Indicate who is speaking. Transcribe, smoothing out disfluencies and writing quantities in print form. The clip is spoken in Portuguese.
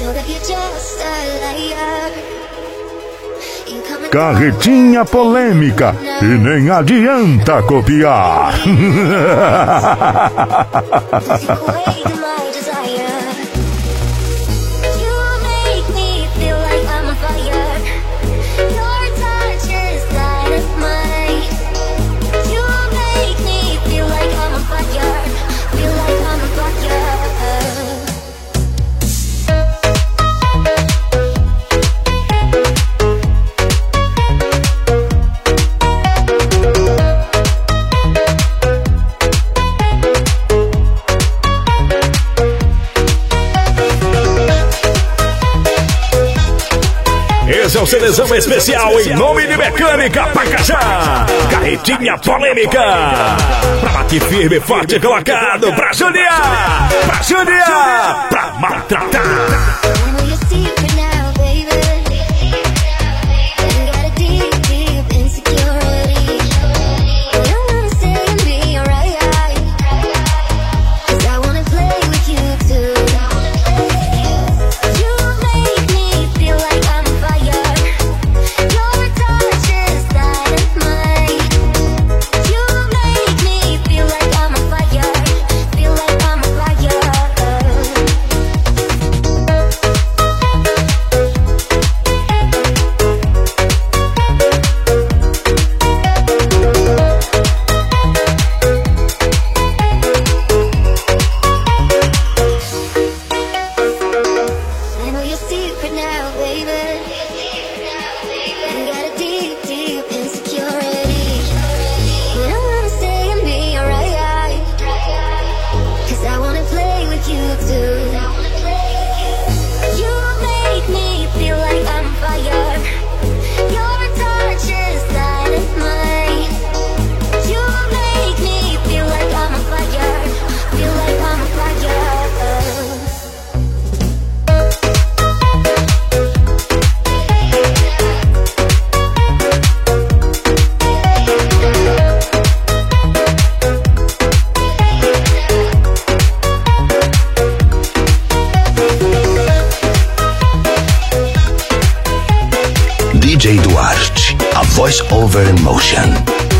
Speaker 1: Carretinha polêmica e nem adianta copiar.
Speaker 2: Esse é o CDzão especial em nome de Mecânica Pacajá. Carretinha polêmica. Pra bater firme, forte e colocado. Pra judiar, pra maltratar.
Speaker 3: DJ Duarte, a voice over emotion.